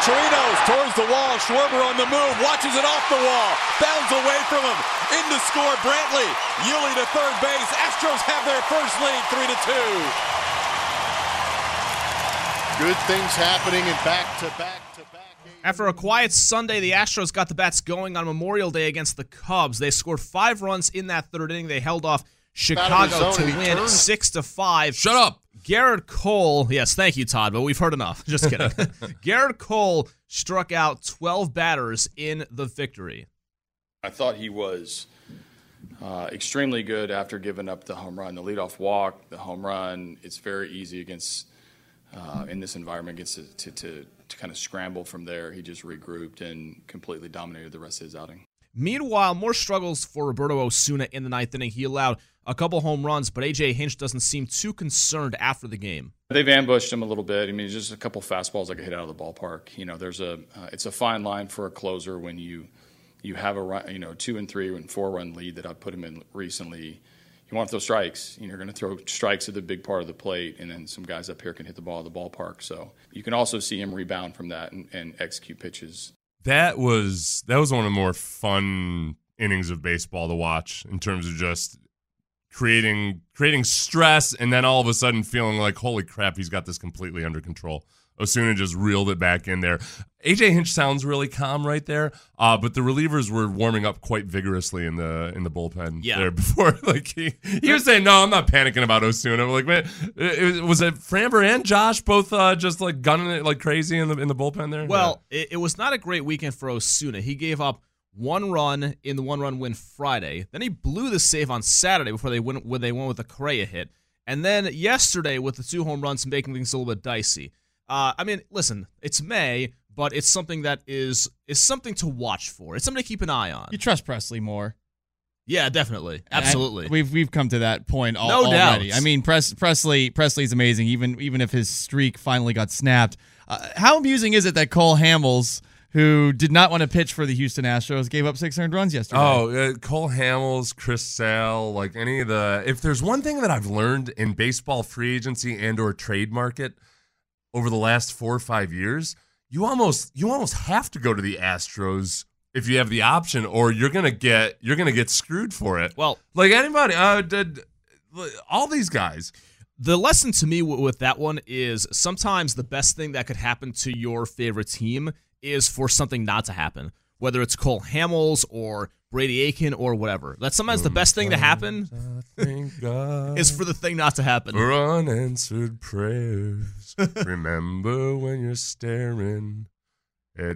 Chirinos towards the wall. Schwarber on the move, watches it off the wall. Bounds away from him. In to score, Brantley. Yuli to third base. Astros have their first lead, 3-2. Good things happening in back-to-back. After a quiet Sunday, the Astros got the bats going on Memorial Day against the Cubs. They scored 5 runs in that third inning. They held off Chicago to win 6-5. Shut up. Garrett Cole, yes, thank you, Todd, but we've heard enough. Just kidding. Garrett Cole struck out 12 batters in the victory. I thought he was extremely good after giving up the home run. The leadoff walk, the home run, it's very easy against in this environment to kind of scramble from there. He just regrouped and completely dominated the rest of his outing. Meanwhile, more struggles for Roberto Osuna in the ninth inning. He allowed a couple home runs, but A.J. Hinch doesn't seem too concerned after the game. They've ambushed him a little bit. I mean, just a couple fastballs that get hit out of the ballpark. You know, it's a fine line for a closer when you have a 2 and 3 and 4 run lead that I put him in recently. You want to throw strikes. You're going to throw strikes at the big part of the plate, and then some guys up here can hit the ball at the ballpark. So you can also see him rebound from that and execute pitches. That was one of the more fun innings of baseball to watch in terms of just creating stress and then all of a sudden feeling like, holy crap, he's got this completely under control. Osuna just reeled it back in there. A.J. Hinch sounds really calm right there, but the relievers were warming up quite vigorously in the bullpen there before. Like he was saying, "No, I'm not panicking about Osuna." Like, man, was it Framber and Josh both just like gunning it like crazy in the bullpen there? Well, it was not a great weekend for Osuna. He gave up 1 run in the 1-run win Friday. Then he blew the save on Saturday before they went with a Correa hit, and then yesterday with the 2 home runs making things a little bit dicey. I mean, listen, it's May, but it's something that is something to watch for. It's something to keep an eye on. You trust Presley more. Yeah, definitely. Absolutely. We've come to that point no already. doubt. I mean, Presley's amazing, even if his streak finally got snapped. How amusing is it that Cole Hamels, who did not want to pitch for the Houston Astros, gave up 600 runs yesterday? Oh, Cole Hamels, Chris Sale, like any of the – if there's one thing that I've learned in baseball free agency and or trade market – over the last 4 or 5 years, you almost have to go to the Astros if you have the option, or you're gonna get screwed for it. Well, like anybody, all these guys. The lesson to me with that one is sometimes the best thing that could happen to your favorite team is for something not to happen. Whether it's Cole Hamels or Brady Aiken or whatever. That's sometimes the best thing to happen is for the thing not to happen. For unanswered prayers. Remember when you're staring at...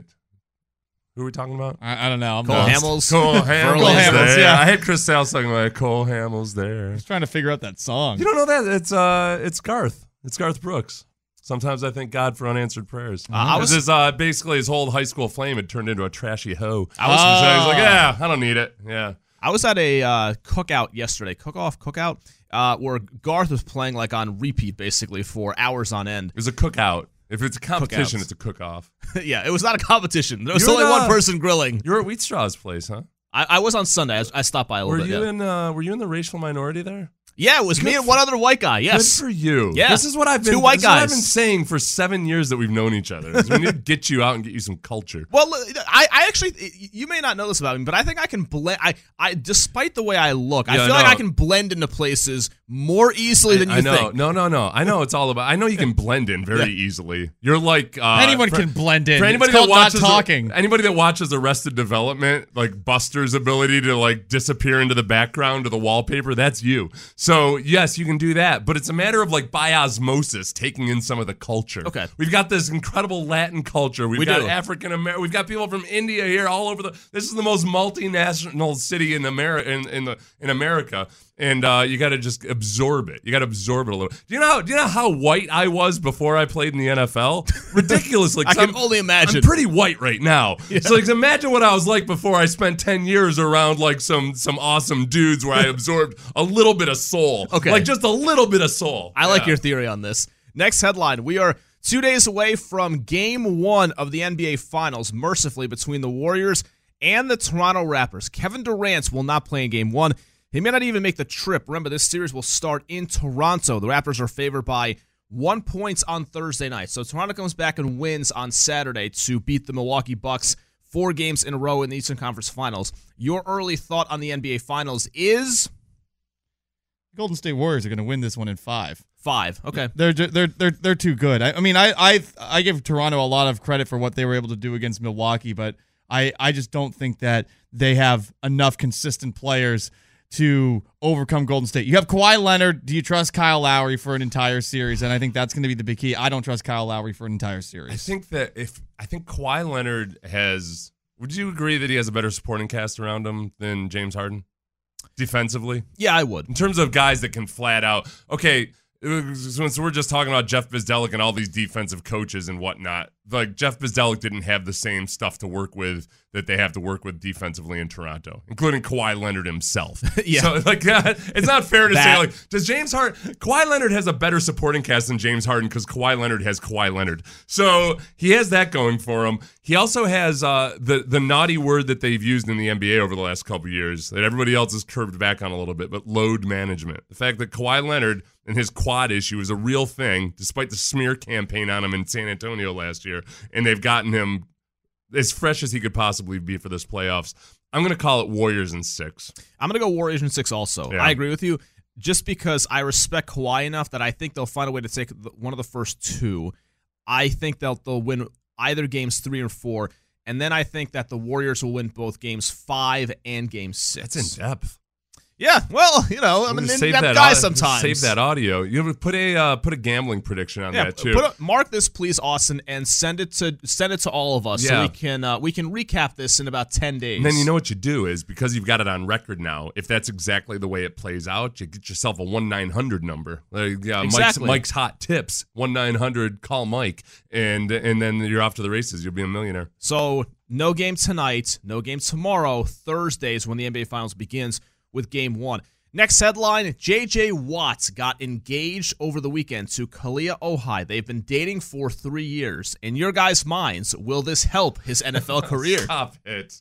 Who are we talking about? I don't know. Cole Hamels. Cole Hamels there. Yeah. I had Chris Sale talking about Cole Hamels there. I was trying to figure out that song. You don't know that? It's Garth. It's Garth Brooks. Sometimes I thank God for unanswered prayers. Basically his whole high school flame had turned into a trashy hoe. So he's like, yeah, I don't need it. Yeah. I was at a cookout yesterday, cookout, where Garth was playing like on repeat basically for hours on end. It was a cookout. If it's a competition, Cookouts. It's a cook-off. Yeah, it was not a competition. There was only one person grilling. You were at Wheat Straw's place, huh? I was on Sunday. I stopped by a little bit. Were you in the racial minority there? Yeah, it was me and one other white guy. Yes. Good for you. Yeah. This is what I've been. Two white this is what guys. I've been saying for 7 years that we've known each other. Is we need to get you out and get you some culture. Well, I actually, you may not know this about me, but I think I can blend. I despite the way I look, I feel like I can blend into places more easily than you think. No. I know it's all about. I know you can blend in very easily. You're like anyone can blend in. For anybody it's that watches not talking. Anybody that watches Arrested Development, like Buster's ability to like disappear into the background of the wallpaper, that's you. So yes, you can do that, but it's a matter of like by osmosis taking in some of the culture. Okay, we've got this incredible Latin culture. We've got African American. We've got people from India here, all over the. This is the most multinational city in America. In America. And you got to just absorb it. You got to absorb it a little. Do you know how white I was before I played in the NFL? Ridiculously. I can only imagine. I'm pretty white right now. Yeah. So like, imagine what I was like before I spent 10 years around like some awesome dudes where I absorbed a little bit of soul. Okay. Like just a little bit of soul. I like your theory on this. Next headline. We are 2 days away from Game 1 of the NBA Finals, mercifully, between the Warriors and the Toronto Raptors. Kevin Durant will not play in Game 1. He may not even make the trip. Remember, this series will start in Toronto. The Raptors are favored by 1 point on Thursday night. So Toronto comes back and wins on Saturday to beat the Milwaukee Bucks 4 games in a row in the Eastern Conference Finals. Your early thought on the NBA Finals is? Golden State Warriors are going to win this one in 5. 5. Okay. They're too good. I mean, I give Toronto a lot of credit for what they were able to do against Milwaukee, but I just don't think that they have enough consistent players to overcome Golden State. You have Kawhi Leonard. Do you trust Kyle Lowry for an entire series? And I think that's going to be the big key. I don't trust Kyle Lowry for an entire series. I think Kawhi Leonard has. Would you agree that he has a better supporting cast around him than James Harden defensively? Yeah, I would. In terms of guys that can flat out. Okay, so we're just talking about Jeff Bzdelik and all these defensive coaches and whatnot. Like, Jeff Bzdelik didn't have the same stuff to work with that they have to work with defensively in Toronto, including Kawhi Leonard himself. Yeah. So, like, it's not fair to say, like, does James Harden... Kawhi Leonard has a better supporting cast than James Harden because Kawhi Leonard has Kawhi Leonard. So, he has that going for him. He also has the naughty word that they've used in the NBA over the last couple of years that everybody else has curved back on a little bit, but load management. The fact that Kawhi Leonard and his quad issue is a real thing, despite the smear campaign on him in San Antonio last year, and they've gotten him as fresh as he could possibly be for this playoffs. I'm going to call it Warriors in 6. I'm going to go Warriors in 6 also. Yeah. I agree with you, just because I respect Kawhi enough that I think they'll find a way to take one of the first 2. I think they'll win either games 3 or 4, and then I think that the Warriors will win both games 5 and game 6. That's in depth. Yeah, well, you know, I'm an in-depth guy sometimes. Save that audio. You put a gambling prediction on that too. Mark this, please, Austin, and send it to all of us so we can recap this in about 10 days. And then you know what you do is, because you've got it on record now, if that's exactly the way it plays out, you get yourself a 1-900 number. Exactly. Mike's hot tips 1-900 call Mike, and then you're off to the races. You'll be a millionaire. So no game tonight, no game tomorrow. Thursday is when the NBA Finals begins with Game 1. Next headline, J.J. Watt got engaged over the weekend to Kalia Ohai. They've been dating for 3 years. In your guys' minds, will this help his NFL career? Stop it.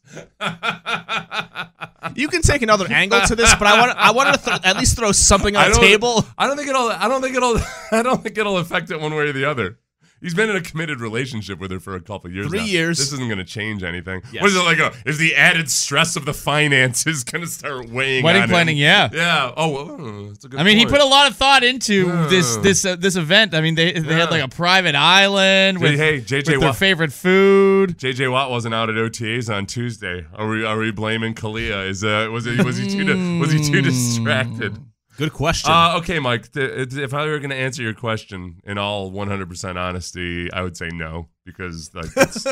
You can take another angle to this, but I wanted to at least throw something on the table. I don't think it'll affect it one way or the other. He's been in a committed relationship with her for a couple of years 3 now. years. This isn't going to change anything. Yes. What is it like? Is the added stress of the finances going to start weighing Wedding on planning, him? Yeah. Yeah. Oh, that's a good I mean, point. he put a lot of thought into this event. I mean, they had like a private island with their favorite food. J.J. Watt wasn't out at OTAs on Tuesday. Are we blaming Kalia? Was he too distracted? Good question. Okay, Mike, if I were going to answer your question in all 100% honesty, I would say no, because like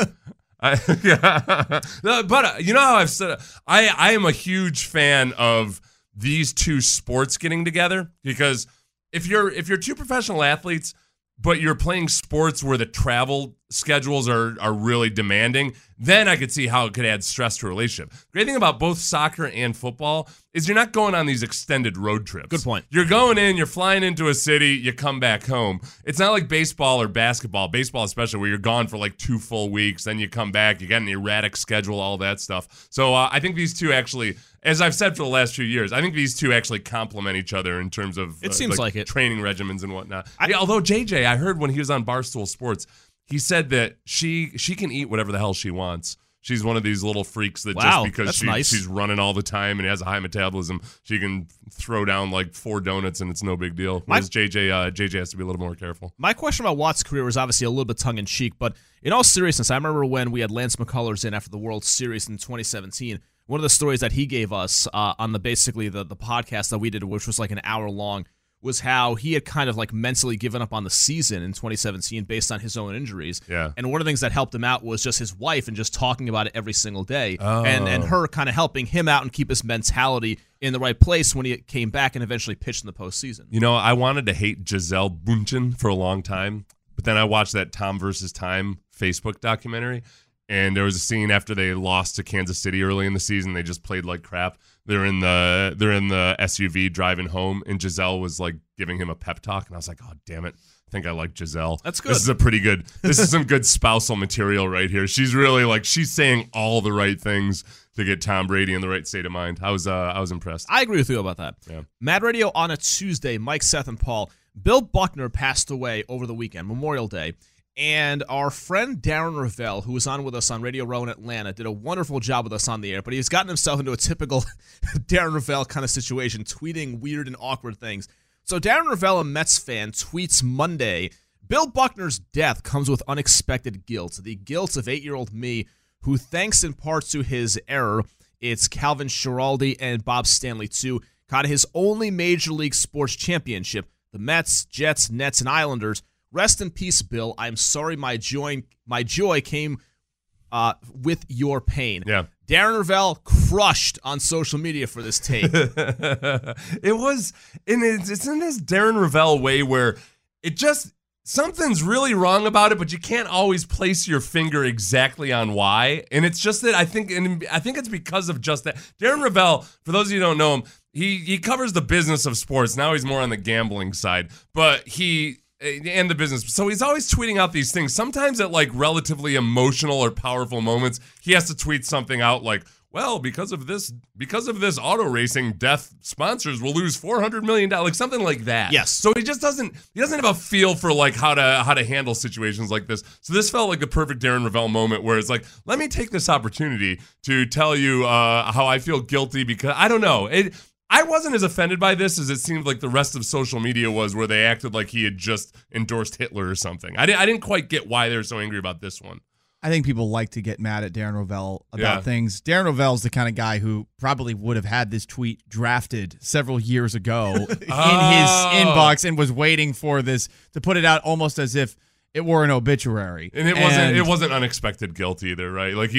but you know how I've said I am a huge fan of these two sports getting together, because if you're two professional athletes but you're playing sports where the travel schedules are really demanding, then I could see how it could add stress to a relationship. Great thing about both soccer and football is you're not going on these extended road trips. Good point. You're going in, you're flying into a city, you come back home. It's not like baseball or basketball especially, where you're gone for like 2 full weeks, then you come back, you got an erratic schedule, all that stuff. So I think these two actually, as I've said for the last few years, I think these two actually complement each other in terms of it seems like it. Training regimens and whatnot. Although JJ, I heard when he was on Barstool Sports, he said that she can eat whatever the hell she wants. She's one of these little freaks that just because she's running all the time and has a high metabolism, she can throw down like 4 donuts and it's no big deal. Whereas JJ has to be a little more careful. My question about Watt's career was obviously a little bit tongue-in-cheek, but in all seriousness, I remember when we had Lance McCullers in after the World Series in 2017. One of the stories that he gave us on the podcast that we did, which was like an hour long, was how he had kind of like mentally given up on the season in 2017 based on his own injuries. Yeah. And one of the things that helped him out was just his wife and just talking about it every single day. And her kind of helping him out and keep his mentality in the right place when he came back and eventually pitched in the postseason. You know, I wanted to hate Gisele Bündchen for a long time, but then I watched that Tom versus Time Facebook documentary, and there was a scene after they lost to Kansas City early in the season. They just played like crap. They're in the SUV driving home, and Gisele was like giving him a pep talk, and I was like, oh damn it, I think I like Gisele. That's good. This is some good spousal material right here. She's really like, she's saying all the right things to get Tom Brady in the right state of mind. I was impressed. I agree with you about that. Yeah. Mad Radio on a Tuesday, Mike, Seth, and Paul. Bill Buckner passed away over the weekend, Memorial Day. And our friend Darren Ravel, who was on with us on Radio Row in Atlanta, did a wonderful job with us on the air, but he's gotten himself into a typical Darren Ravel kind of situation, tweeting weird and awkward things. So Darren Ravel, a Mets fan, tweets Monday, Bill Buckner's death comes with unexpected guilt. The guilt of 8-year-old me, who thanks in part to his error, it's Calvin Schiraldi and Bob Stanley too, caught his only Major League Sports championship. The Mets, Jets, Nets, and Islanders. Rest in peace, Bill. I'm sorry my joy came with your pain. Yeah. Darren Ravel crushed on social media for this take. It was, and it's in this Darren Ravel way where it just, something's really wrong about it, but you can't always place your finger exactly on why. And it's just that I think it's because of just that. Darren Ravel, for those of you who don't know him, he covers the business of sports. Now he's more on the gambling side, but and the business. So he's always tweeting out these things. Sometimes at like relatively emotional or powerful moments, he has to tweet something out like, well, because of this auto racing, death sponsors will lose $400 million, like something like that. Yes. So he doesn't have a feel for like how to handle situations like this. So this felt like the perfect Darren Ravel moment where it's like, let me take this opportunity to tell you how I feel guilty because I don't know. I wasn't as offended by this as it seemed like the rest of social media was, where they acted like he had just endorsed Hitler or something. I didn't quite get why they were so angry about this one. I think people like to get mad at Darren Ravel about things. Darren Ravel's the kind of guy who probably would have had this tweet drafted several years ago in his inbox and was waiting for this to put it out almost as if it were an obituary. And it wasn't unexpected guilt either, right? Like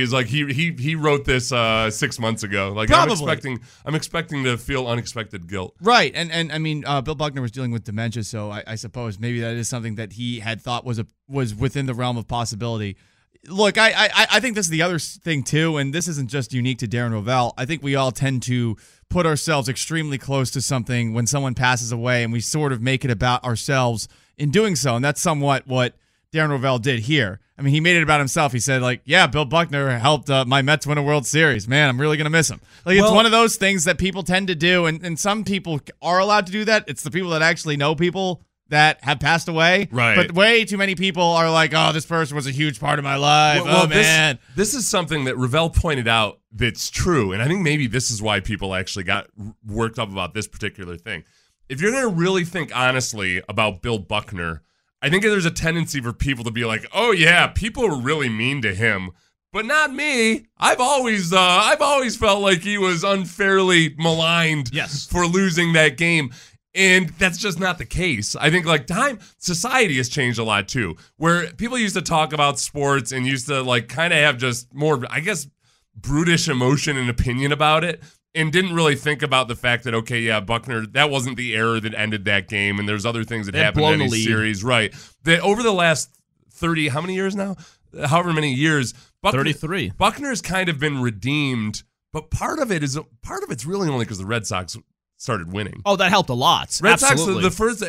he wrote this 6 months ago. Like probably. I'm expecting to feel unexpected guilt. Right. And I mean Bill Buckner was dealing with dementia, so I suppose maybe that is something that he had thought was within the realm of possibility. Look, I think this is the other thing too, and this isn't just unique to Darren Ravel. I think we all tend to put ourselves extremely close to something when someone passes away, and we sort of make it about ourselves in doing so, and that's somewhat what Darren Ravel did here. I mean, he made it about himself. He said, like, yeah, Bill Buckner helped my Mets win a World Series. Man, I'm really going to miss him. Like, it's one of those things that people tend to do, and some people are allowed to do that. It's the people that actually know people that have passed away. Right. But way too many people are like, oh, this person was a huge part of my life. Man. This is something that Ravel pointed out that's true, and I think maybe this is why people actually got worked up about this particular thing. If you're going to really think honestly about Bill Buckner, I think there's a tendency for people to be like, oh yeah, people were really mean to him, but not me. I've always felt like he was unfairly maligned for losing that game. And that's just not the case. I think society has changed a lot too, where people used to talk about sports and used to like kind of have just more, I guess, brutish emotion and opinion about it. And didn't really think about the fact that, okay, yeah, Buckner, that wasn't the error that ended that game, and there's other things that happened in the series. Right. That over the last 30, how many years now? However many years. 33. Buckner's kind of been redeemed, but part of it's really only because the Red Sox started winning. Oh, that helped a lot. Red Absolutely. Sox, the first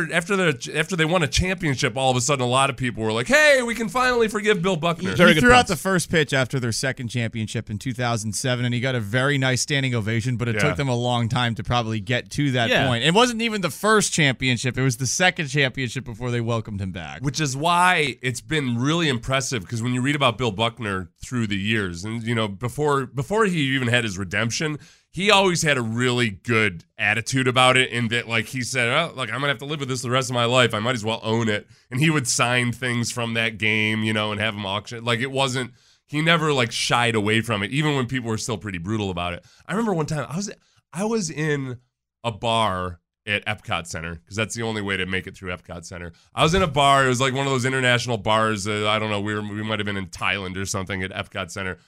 after they won a championship, all of a sudden a lot of people were like, "Hey, we can finally forgive Bill Buckner." He threw out the first pitch after their second championship in 2007, and he got a very nice standing ovation. But it took them a long time to probably get to that point. It wasn't even the first championship; it was the second championship before they welcomed him back. Which is why it's been really impressive, because when you read about Bill Buckner through the years, and before he even had his redemption, he always had a really good attitude about it, in that, like, he said, oh, like, I'm going to have to live with this the rest of my life. I might as well own it. And he would sign things from that game, and have them auction. Like, it wasn't, he never, like, shied away from it, even when people were still pretty brutal about it. I remember one time, I was in a bar at Epcot Center, because that's the only way to make it through Epcot Center. I was in a bar. It was like one of those international bars. I don't know, we might have been in Thailand or something at Epcot Center.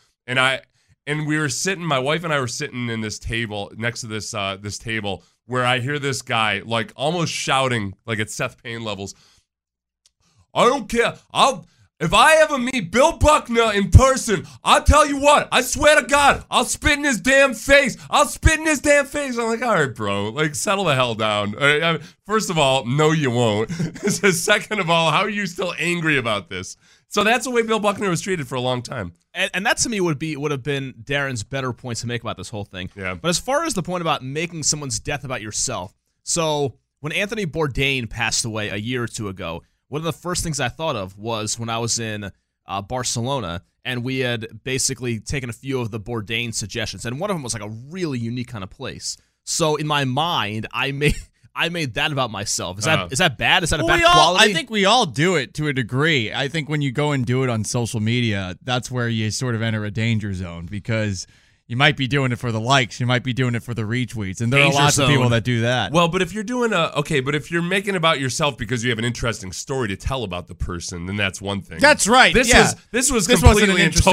And we were sitting, my wife and I were sitting in this table, next to this table, where I hear this guy, like, almost shouting, like, at Seth Payne levels, I don't care. If I ever meet Bill Buckner in person, I'll tell you what, I swear to God, I'll spit in his damn face. I'm like, all right, bro, like, settle the hell down. First of all, no, you won't. Second of all, how are you still angry about this? So that's the way Bill Buckner was treated for a long time. And that to me would have been Darren's better points to make about this whole thing. Yeah. But as far as the point about making someone's death about yourself, so when Anthony Bourdain passed away a year or two ago, one of the first things I thought of was when I was in Barcelona, and we had basically taken a few of the Bourdain suggestions, and one of them was like a really unique kind of place. So in my mind, I made that about myself. Is that bad? Is that a bad quality? I think we all do it to a degree. I think when you go and do it on social media, that's where you sort of enter a danger zone because you might be doing it for the likes, you might be doing it for the retweets, and there are lots of people that do that. Well, but if you're doing but if you're making about yourself because you have an interesting story to tell about the person, then that's one thing. That's right. This was completely and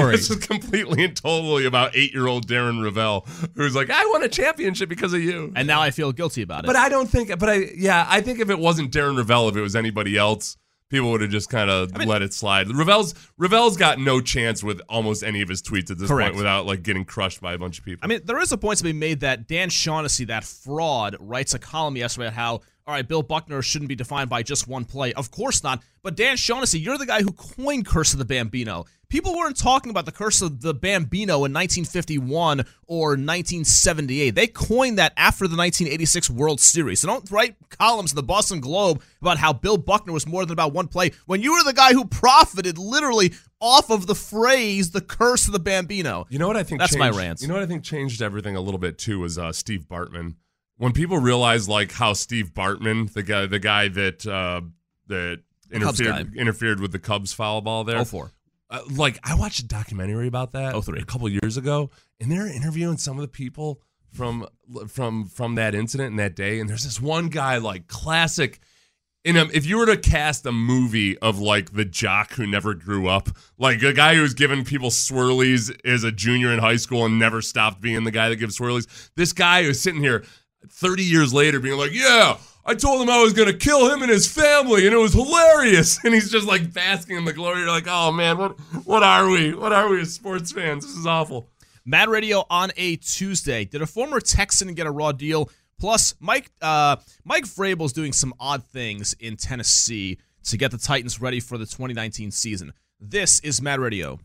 totally about 8-year-old Darren Rovell, who's like, I won a championship because of you, and now I feel guilty about it. But I don't think. I think if it wasn't Darren Rovell, if it was anybody else, people would have just kind of let it slide. Rovell's got no chance with almost any of his tweets at this point without like getting crushed by a bunch of people. I mean, there is a point to be made that Dan Shaughnessy, that fraud, writes a column yesterday about how, all right, Bill Buckner shouldn't be defined by just one play. Of course not. But Dan Shaughnessy, you're the guy who coined Curse of the Bambino. People weren't talking about the Curse of the Bambino in 1951 or 1978. They coined that after the 1986 World Series. So don't write columns in the Boston Globe about how Bill Buckner was more than about one play when you were the guy who profited literally off of the phrase, the Curse of the Bambino. You know what I think? That's my rant. You know what I think changed everything a little bit too was Steve Bartman. When people realized like how Steve Bartman, the guy that interfered with the Cubs foul ball there. 04. Like I watched a documentary about that 03. a couple years ago, and they're interviewing some of the people from that incident and that day. And there's this one guy, like classic. If you were to cast a movie of like the jock who never grew up, like a guy who's giving people swirlies as a junior in high school and never stopped being the guy that gives swirlies, this guy who's sitting here 30 years later being like, yeah, I told him I was going to kill him and his family, and it was hilarious. And he's just like basking in the glory. You're like, oh man, what are we? What are we as sports fans? This is awful. Mad Radio on a Tuesday. Did a former Texan get a raw deal? Plus, Mike Vrabel's doing some odd things in Tennessee to get the Titans ready for the 2019 season. This is Mad Radio.